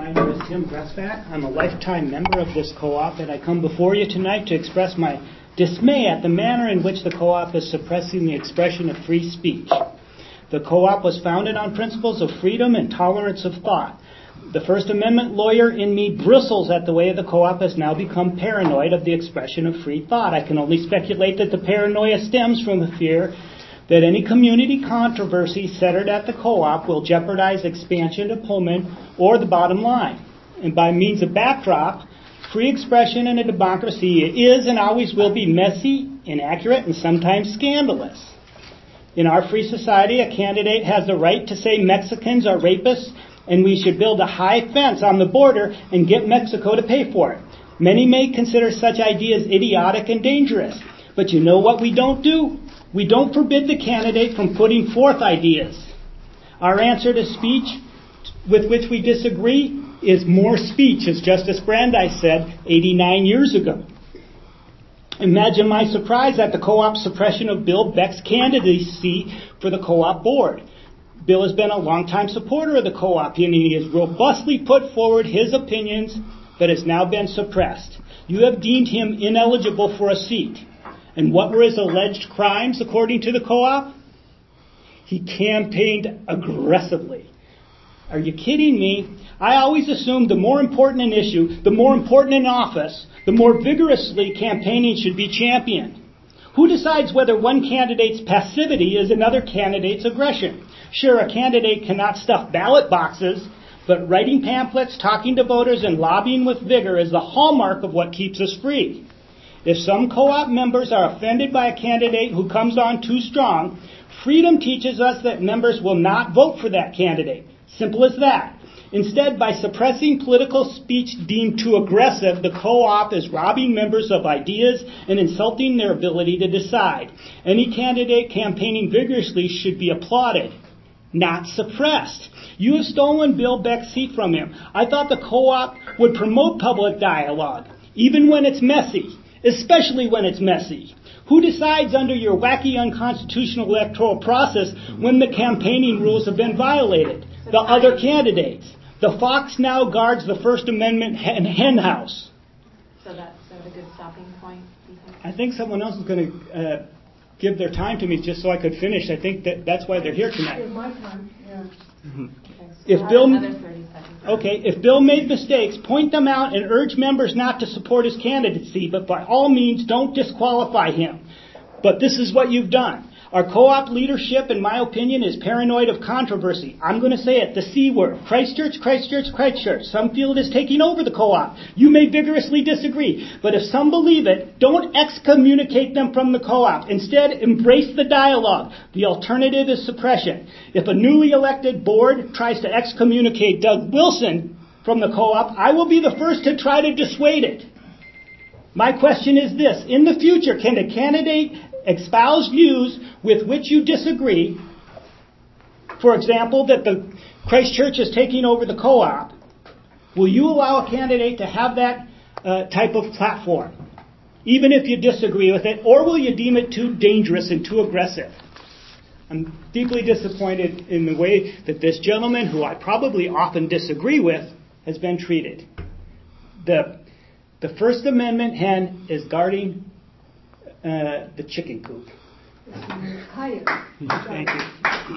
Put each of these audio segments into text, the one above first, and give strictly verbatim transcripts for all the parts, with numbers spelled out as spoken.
My name is Tim Gressback. I'm a lifetime member of this co-op, and I come before you tonight to express my dismay at the manner in which the co-op is suppressing the expression of free speech. The co-op was founded on principles of freedom and tolerance of thought. The First Amendment lawyer in me bristles at the way the co-op has now become paranoid of the expression of free thought. I can only speculate that the paranoia stems from the fear that any community controversy centered at the co-op will jeopardize expansion to Pullman or the bottom line. And by means of backdrop, free expression in a democracy is and always will be messy, inaccurate, and sometimes scandalous. In our free society, a candidate has the right to say Mexicans are rapists and we should build a high fence on the border and get Mexico to pay for it. Many may consider such ideas idiotic and dangerous. But you know what we don't do? We don't forbid the candidate from putting forth ideas. Our answer to speech with which we disagree is more speech, as Justice Brandeis said eighty-nine years ago. Imagine my surprise at the co-op suppression of Bill Beck's candidacy for the co-op board. Bill has been a longtime supporter of the co-op, and he has robustly put forward his opinions, but has now been suppressed. You have deemed him ineligible for a seat. And what were his alleged crimes, according to the co-op? He campaigned aggressively. Are you kidding me? I always assumed the more important an issue, the more important an office, the more vigorously campaigning should be championed. Who decides whether one candidate's passivity is another candidate's aggression? Sure, a candidate cannot stuff ballot boxes, but writing pamphlets, talking to voters, and lobbying with vigor is the hallmark of what keeps us free. If some co-op members are offended by a candidate who comes on too strong, freedom teaches us that members will not vote for that candidate. Simple as that. Instead, by suppressing political speech deemed too aggressive, the co-op is robbing members of ideas and insulting their ability to decide. Any candidate campaigning vigorously should be applauded, not suppressed. You have stolen Bill Beck's seat from him. I thought the co-op would promote public dialogue, even when it's messy, especially when it's messy. Who decides under your wacky unconstitutional electoral process when the campaigning rules have been violated? The other candidates. The fox now guards the First Amendment hen, hen house. So that's a good stopping point, do you think? I think someone else is going to uh, give their time to me just so I could finish. I think that that's why they're here tonight. It's my time, yeah. Mm-hmm. Okay, so if we'll Bill, another thirty seconds. Okay, if Bill made mistakes, point them out and urge members not to support his candidacy, but by all means don't disqualify him. But this is what you've done. Our co-op leadership, in my opinion, is paranoid of controversy. I'm going to say it, the C word. Christchurch, Christchurch, Christchurch. Some feel it is taking over the co-op. You may vigorously disagree, but if some believe it, don't excommunicate them from the co-op. Instead, embrace the dialogue. The alternative is suppression. If a newly elected board tries to excommunicate Doug Wilson from the co-op, I will be the first to try to dissuade it. My question is this. In the future, can a candidate espouse views with which you disagree? For example, that the Christchurch is taking over the co-op. Will you allow a candidate to have that uh, type of platform, even if you disagree with it, or will you deem it too dangerous and too aggressive? I'm deeply disappointed in the way that this gentleman, who I probably often disagree with, has been treated. The The First Amendment hen is guarding uh, the chicken coop. Hi. Thank you.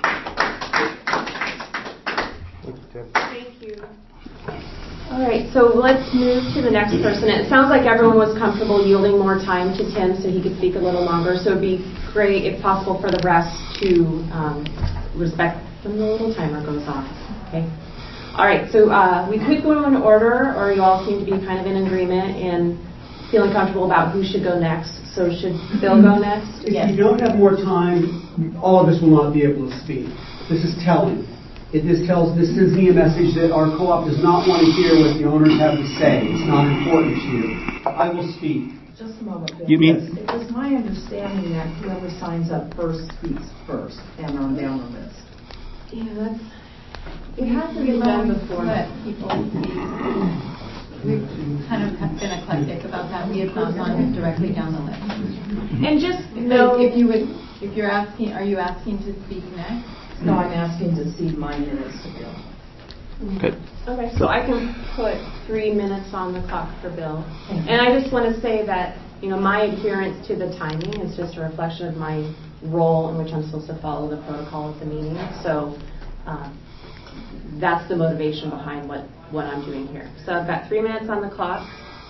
Thank you. All right, so let's move to the next person. It sounds like everyone was comfortable yielding more time to Tim so he could speak a little longer. So it'd be great, if possible, for the rest to um, respect when the little timer goes off. Okay. All right, so uh, we could go in order, or you all seem to be kind of in agreement and feeling comfortable about who should go next. So should Bill go next? If Yes. you don't have more time, all of us will not be able to speak. This is telling. It this tells this sends me a message that our co-op does not want to hear what the owners have to say. It's not important to you. I will speak. Just a moment, Bill. You mean? It was my understanding that whoever signs up first speaks first and on down the list. Yeah, that's... It has to be done before let people speak. We've kind of been eclectic about that. We have not gone directly down the list. And just know... If you would, if you're asking, are you asking to speak next? No, I'm asking to cede my minutes to Bill. Good. Okay, so I can put three minutes on the clock for Bill. And I just want to say that, you know, my adherence to the timing is just a reflection of my role in which I'm supposed to follow the protocol of the meeting. So uh, that's the motivation behind what, what I'm doing here. So I've got three minutes on the clock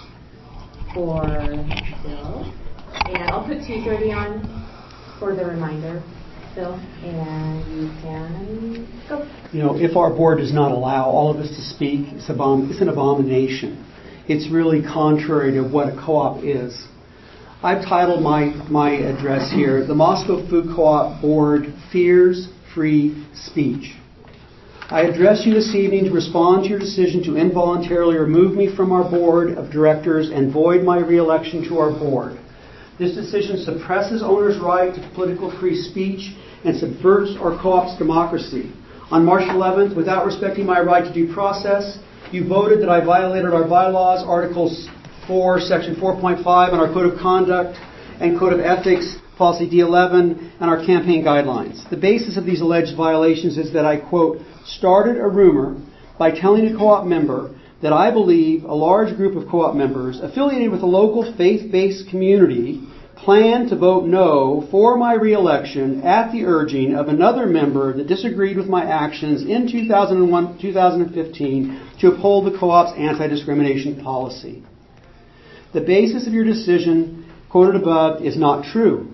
for Bill. And I'll put two thirty on for the reminder, Bill. And you can go. You know, if our board does not allow all of us to speak, it's, abom- it's an abomination. It's really contrary to what a co-op is. I've titled my, my address here, the Moscow Food Co-op Board Fears Free Speech. I address you this evening to respond to your decision to involuntarily remove me from our board of directors and void my re-election to our board. This decision suppresses owners' right to political free speech and subverts our co-op's democracy. On March eleventh, without respecting my right to due process, you voted that I violated our bylaws, Articles four, Section four point five, and our Code of Conduct and Code of Ethics, Policy D eleven, and our campaign guidelines. The basis of these alleged violations is that I, quote, started a rumor by telling a co-op member that I believe a large group of co-op members affiliated with a local faith-based community plan to vote no for my re-election at the urging of another member that disagreed with my actions in two thousand one, two thousand fifteen to uphold the co-op's anti-discrimination policy. The basis of your decision, quoted above, is not true.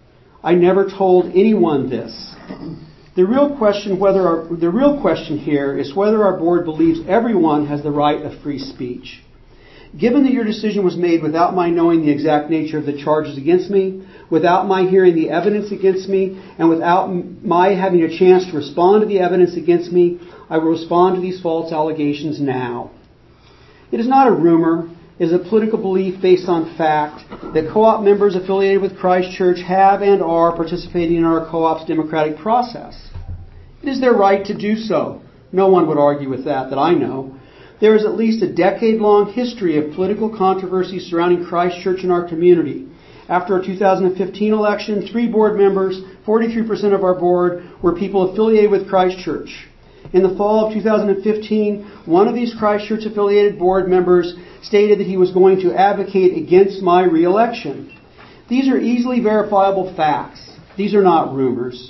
I never told anyone this. The real question whether our, the real question here is whether our board believes everyone has the right of free speech. Given that your decision was made without my knowing the exact nature of the charges against me, without my hearing the evidence against me, and without my having a chance to respond to the evidence against me, I will respond to these false allegations now. It is not a rumor. It is a political belief based on fact that co-op members affiliated with Christ Church have and are participating in our co-op's democratic process. It is their right to do so. No one would argue with that, that I know. There is at least a decade-long history of political controversy surrounding Christ Church in our community. After our two thousand fifteen election, three board members, forty-three percent of our board, were people affiliated with Christ Church. In the fall of two thousand fifteen, one of these Christ Church affiliated board members stated that he was going to advocate against my re-election. These are easily verifiable facts. These are not rumors.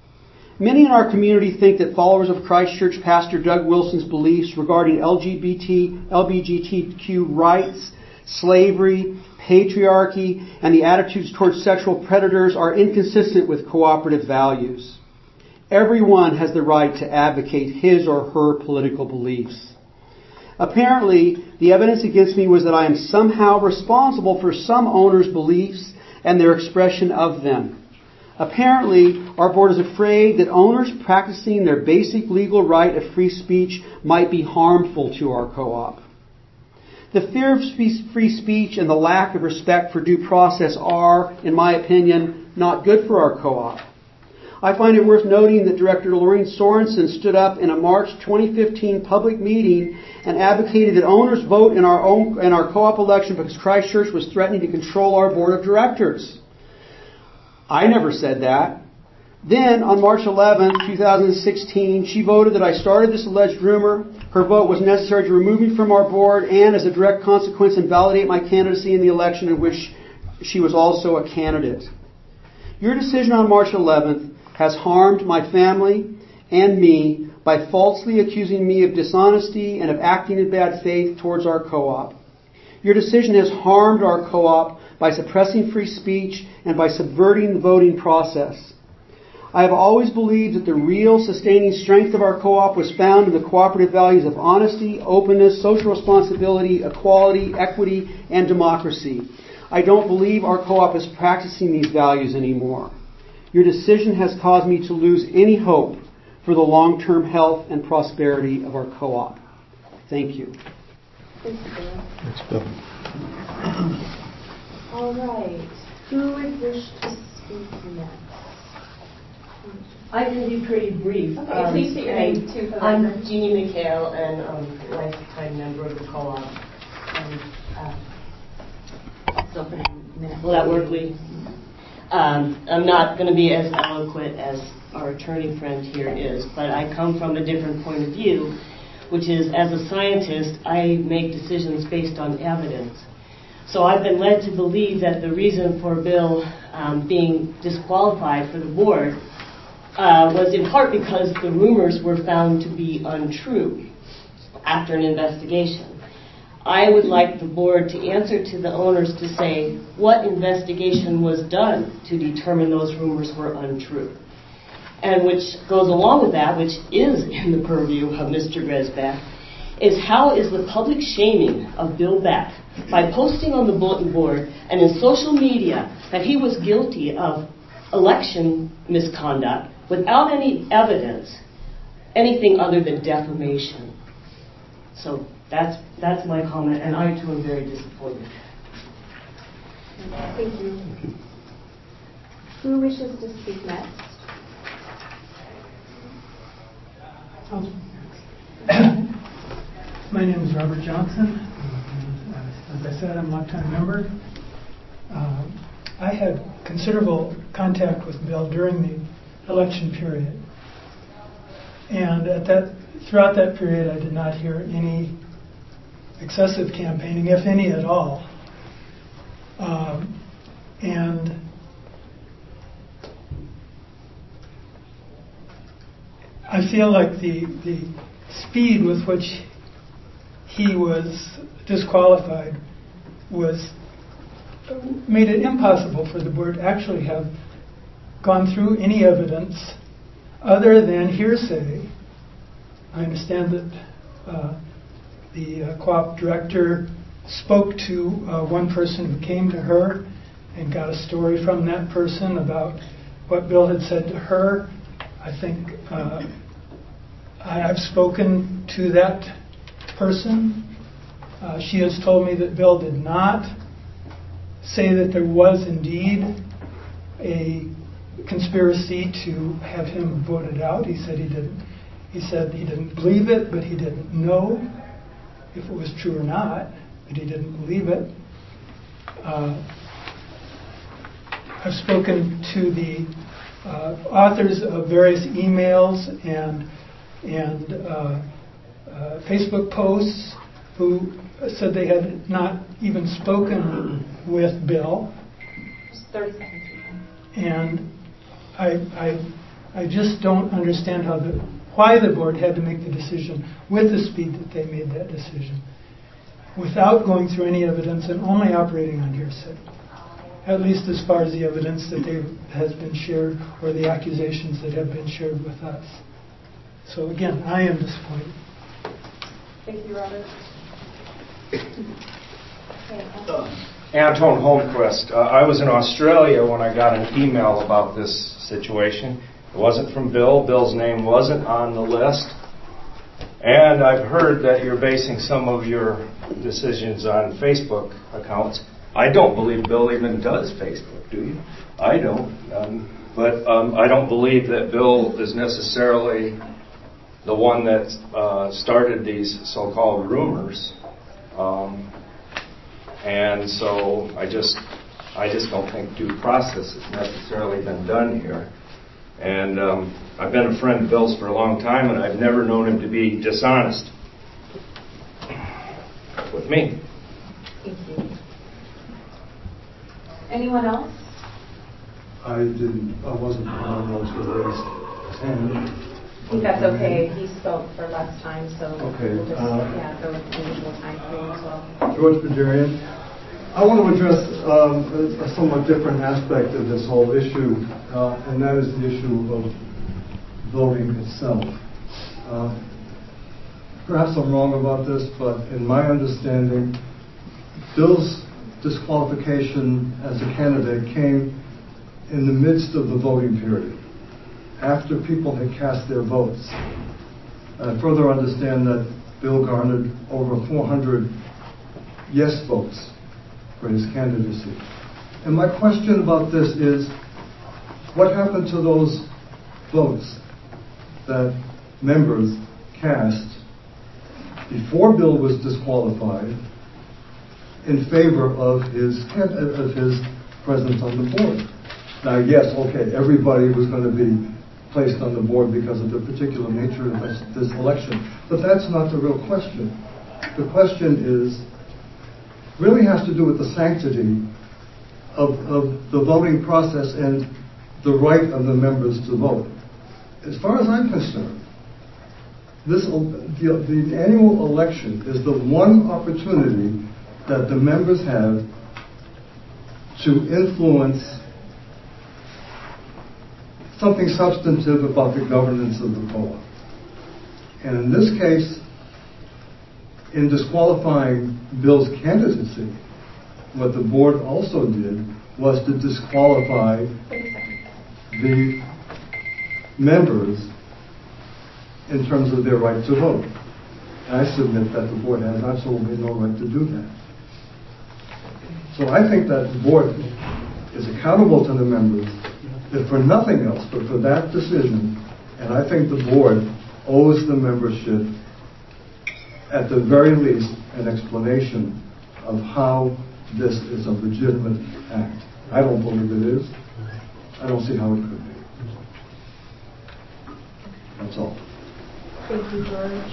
Many in our community think that followers of Christ Church Pastor Doug Wilson's beliefs regarding L G B T, L G B T Q rights, slavery, patriarchy, and the attitudes towards sexual predators are inconsistent with cooperative values. Everyone has the right to advocate his or her political beliefs. Apparently, the evidence against me was that I am somehow responsible for some owners' beliefs and their expression of them. Apparently, our board is afraid that owners practicing their basic legal right of free speech might be harmful to our co-op. The fear of free speech and the lack of respect for due process are, in my opinion, not good for our co-op. I find it worth noting that Director Lorraine Sorensen stood up in a March twenty fifteen public meeting and advocated that owners vote in our own in our co-op election because Christ Church was threatening to control our board of directors. I never said that. Then, on March eleventh, twenty sixteen, she voted that I started this alleged rumor. Her vote was necessary to remove me from our board and, as a direct consequence, invalidate my candidacy in the election in which she was also a candidate. Your decision on March eleventh has harmed my family and me by falsely accusing me of dishonesty and of acting in bad faith towards our co-op. Your decision has harmed our co-op by suppressing free speech and by subverting the voting process. I have always believed that the real sustaining strength of our co-op was found in the cooperative values of honesty, openness, social responsibility, equality, equity, and democracy. I don't believe our co-op is practicing these values anymore. Your decision has caused me to lose any hope for the long-term health and prosperity of our co-op. Thank you. Thanks, Bill. Thanks, Bill. All right. Who would wish to speak next? I can be pretty brief. Okay, um, please state your name too. For the I'm record. Jeannie McHale, and um, lifetime member of the co-op. And, uh, So for a minute. will that work, Lee? Um, I'm not going to be as eloquent as our attorney friend here is, but I come from a different point of view, which is, as a scientist, I make decisions based on evidence. So I've been led to believe that the reason for Bill um, being disqualified for the board uh, was in part because the rumors were found to be untrue after an investigation. I would like the board to answer to the owners to say what investigation was done to determine those rumors were untrue. And which goes along with that, which is in the purview of Mister Gresbach, is how is the public shaming of Bill Beck by posting on the bulletin board and in social media that he was guilty of election misconduct without any evidence, anything other than defamation. So that's that's my comment, and I too am very disappointed. Thank you. Who wishes to speak next? My name is Robert Johnson. As I said, I'm a longtime member. Uh, I had considerable contact with Bill during the election period. And at that, throughout that period, I did not hear any excessive campaigning, if any at all. Um, and I feel like the the speed with which he was disqualified was made it impossible for the board to actually have gone through any evidence other than hearsay. I understand that uh, the uh, co-op director spoke to uh, one person who came to her and got a story from that person about what Bill had said to her. I think uh, I, I've spoken to that person. Uh, she has told me that Bill did not say that there was indeed a conspiracy to have him voted out. He said he didn't. He said he didn't believe it, but he didn't know if it was true or not, but he didn't believe it. Uh, I've spoken to the uh, authors of various emails and and uh, uh, Facebook posts who said they had not even spoken with Bill. And I, I, I just don't understand how the why the board had to make the decision with the speed that they made that decision, without going through any evidence and only operating on hearsay, at least as far as the evidence that they, has been shared or the accusations that have been shared with us. So again, I am disappointed. Thank you, Robert. Uh, Anton Holmquist. Uh, I was in Australia when I got an email about this situation. It wasn't from Bill. Bill's name wasn't on the list. And I've heard that you're basing some of your decisions on Facebook accounts. I don't believe Bill even does Facebook, do you? I don't. Um, but um, I don't believe that Bill is necessarily the one that uh, started these so-called rumors. Um, and so I just I just don't think due process has necessarily been done here. And um, I've been a friend of Bill's for a long time, and I've never known him to be dishonest with me. Thank you. Anyone else? I didn't, I wasn't one of those who raised his hand. I think that's okay. He spoke for less time, so okay. we'll just uh, yeah, go with the usual time frame as well. George Bedarian. I want to address um, a, a somewhat different aspect of this whole issue, uh, and that is the issue of voting itself. Uh, perhaps I'm wrong about this, but in my understanding, Bill's disqualification as a candidate came in the midst of the voting period, after people had cast their votes. I further understand that Bill garnered over four hundred yes votes for his candidacy. And my question about this is, what happened to those votes that members cast before Bill was disqualified in favor of his of his presence on the board? Now, yes, okay, everybody was going to be placed on the board because of the particular nature of this, this election. But that's not the real question. The question is, really has to do with the sanctity of, of the voting process and the right of the members to vote. As far as I'm concerned, this, the, the annual election is the one opportunity that the members have to influence something substantive about the governance of the co-op. And in this case, in disqualifying Bill's candidacy, what the board also did was to disqualify the members in terms of their right to vote. And I submit that the board has absolutely no right to do that. So I think that the board is accountable to the members, if for nothing else, but for that decision. And I think the board owes the membership, at the very least, an explanation of how this is a legitimate act. I don't believe it is. I don't see how it could be. That's all. Thank you, George.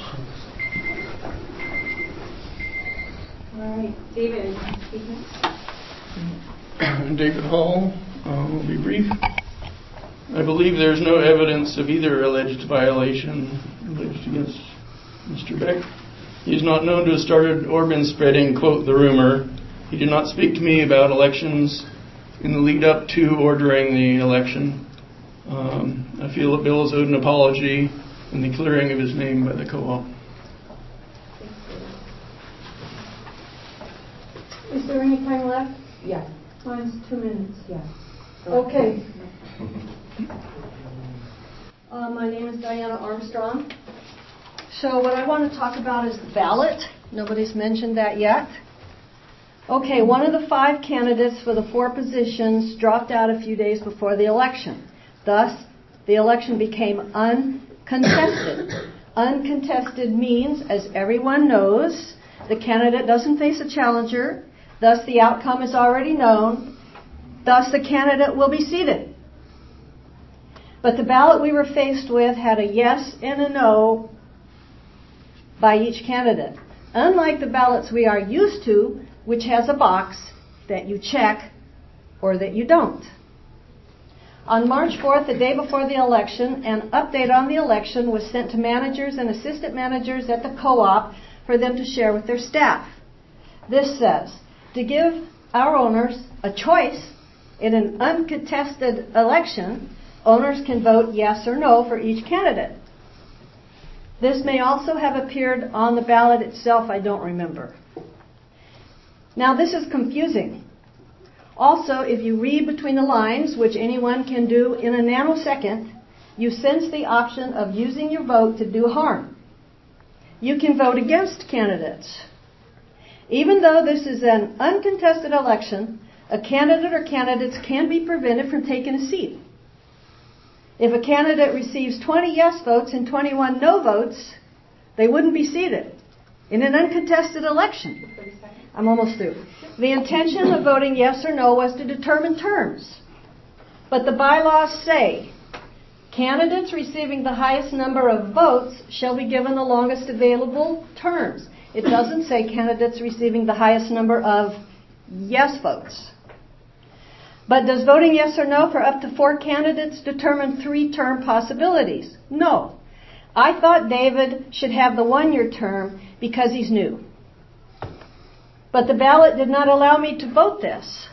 All right, David, speak next. David Hall, uh, will be brief. I believe there's no evidence of either alleged violation alleged against Mister Beck. He is not known to have started or been spreading, quote, the rumor. He did not speak to me about elections in the lead up to or during the election. Um, I feel that Bill is owed an apology and the clearing of his name by the co-op. Is there any time left? Yes. Mine's two minutes, yes. Okay. Uh, my name is Diana Armstrong. So what I want to talk about is the ballot. Nobody's mentioned that yet. Okay, one of the five candidates for the four positions dropped out a few days before the election. Thus, the election became uncontested. Uncontested means, as everyone knows, the candidate doesn't face a challenger. Thus, the outcome is already known. Thus, the candidate will be seated. But the ballot we were faced with had a yes and a no by each candidate. Unlike the ballots we are used to, which has a box that you check or that you don't. On March fourth, the day before the election, an update on the election was sent to managers and assistant managers at the co-op for them to share with their staff. This says, to give our owners a choice in an uncontested election, owners can vote yes or no for each candidate. This may also have appeared on the ballot itself, I don't remember. Now this is confusing. Also, if you read between the lines, which anyone can do in a nanosecond, you sense the option of using your vote to do harm. You can vote against candidates. Even though this is an uncontested election, a candidate or candidates can be prevented from taking a seat. If a candidate receives twenty yes votes and twenty-one no votes, they wouldn't be seated in an uncontested election. I'm almost through. The intention of voting yes or no was to determine terms. But the bylaws say candidates receiving the highest number of votes shall be given the longest available terms. It doesn't say candidates receiving the highest number of yes votes. But does voting yes or no for up to four candidates determine three-term possibilities? No. I thought David should have the one-year term because he's new. But the ballot did not allow me to vote this.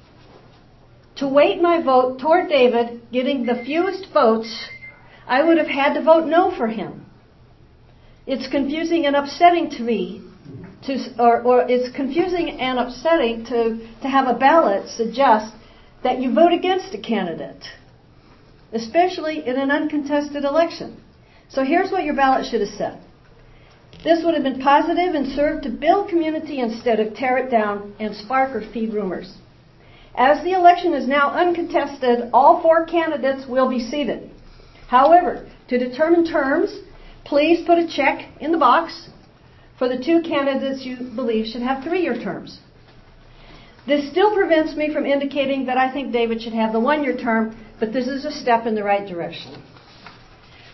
To weight my vote toward David getting the fewest votes, I would have had to vote no for him. It's confusing and upsetting to me, to, or, or it's confusing and upsetting to, to have a ballot suggest that you vote against a candidate, especially in an uncontested election. So here's what your ballot should have said. This would have been positive and served to build community instead of tear it down and spark or feed rumors. As the election is now uncontested, all four candidates will be seated. However, to determine terms, please put a check in the box for the two candidates you believe should have three-year terms. This still prevents me from indicating that I think David should have the one-year term, but this is a step in the right direction.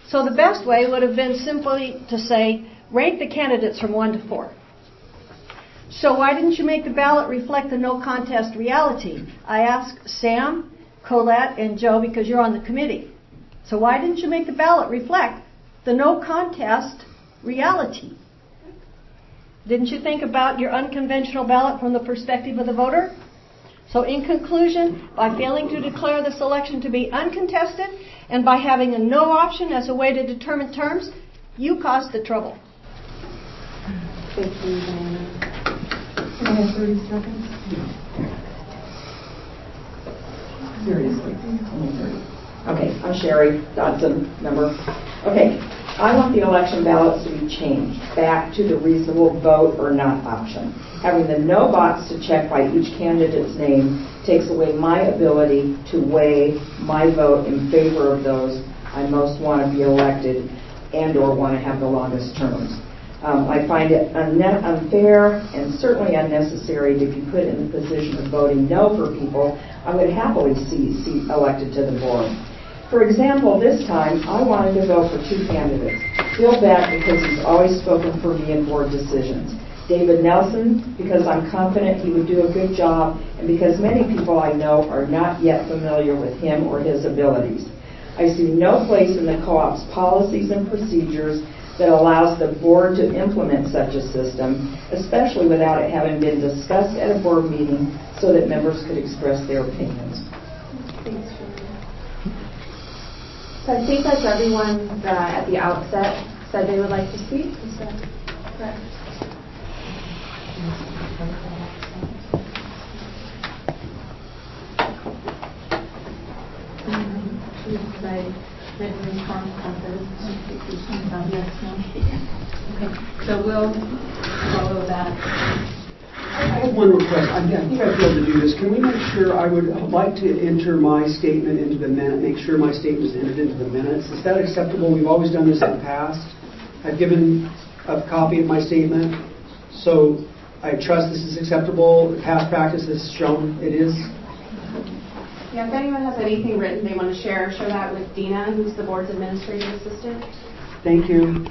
So the best way would have been simply to say, rank the candidates from one to four. So why didn't you make the ballot reflect the no contest reality? I asked Sam, Colette, and Joe because you're on the committee. So why didn't you make the ballot reflect the no contest reality? Didn't you think about your unconventional ballot from the perspective of the voter? So in conclusion, by failing to declare this election to be uncontested and by having a no option as a way to determine terms, you caused the trouble. Thank you, Diana. Can I have thirty seconds? Seriously, only thirty. Okay, I'm Sherry Dodson, member. Okay, I want the election ballots to be changed back to the reasonable vote or not option. Having the no box to check by each candidate's name takes away my ability to weigh my vote in favor of those I most want to be elected and or want to have the longest terms. Um, I find it unne- unfair and certainly unnecessary to be put in the position of voting no for people I would happily see, see elected to the board. For example, this time I wanted to vote for two candidates. Bill Beck, because he's always spoken for me in board decisions. David Nelson, because I'm confident he would do a good job, and because many people I know are not yet familiar with him or his abilities. I see no place in the co-op's policies and procedures that allows the board to implement such a system, especially without it having been discussed at a board meeting so that members could express their opinions. Thanks, Julie. So I think that's everyone that at the outset said they would like to speak. Is that correct? Okay, so we'll follow that. I have one request. I think I'd be able to do this. Can we make sure, I would like to enter my statement into the minute, make sure my statement is entered into the minutes. Is that acceptable? We've always done this in the past. I've given a copy of my statement, so I trust this is acceptable. Past practice has shown it is. Yeah, if anyone has anything written they want to share, share that with Dina, who's the board's administrative assistant. Thank you.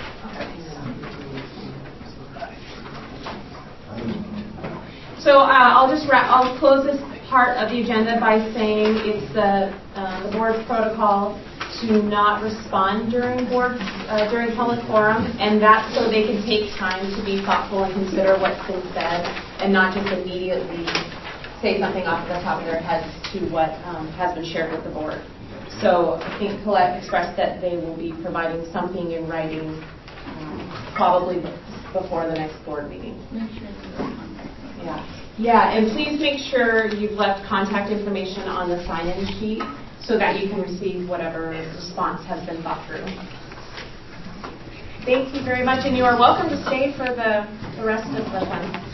So uh, I'll just wrap, I'll close this part of the agenda by saying it's the uh, the board's protocol to not respond during board uh, during public forum, and that's so they can take time to be thoughtful and consider what's been said, and not just immediately say something off the top of their heads to what um, has been shared with the board. So I think Colette expressed that they will be providing something in writing um, probably before the next board meeting. Yeah. Yeah, and please make sure you've left contact information on the sign-in sheet so that you can receive whatever response has been thought through. Thank you very much, and you are welcome to stay for the, the rest of the fun.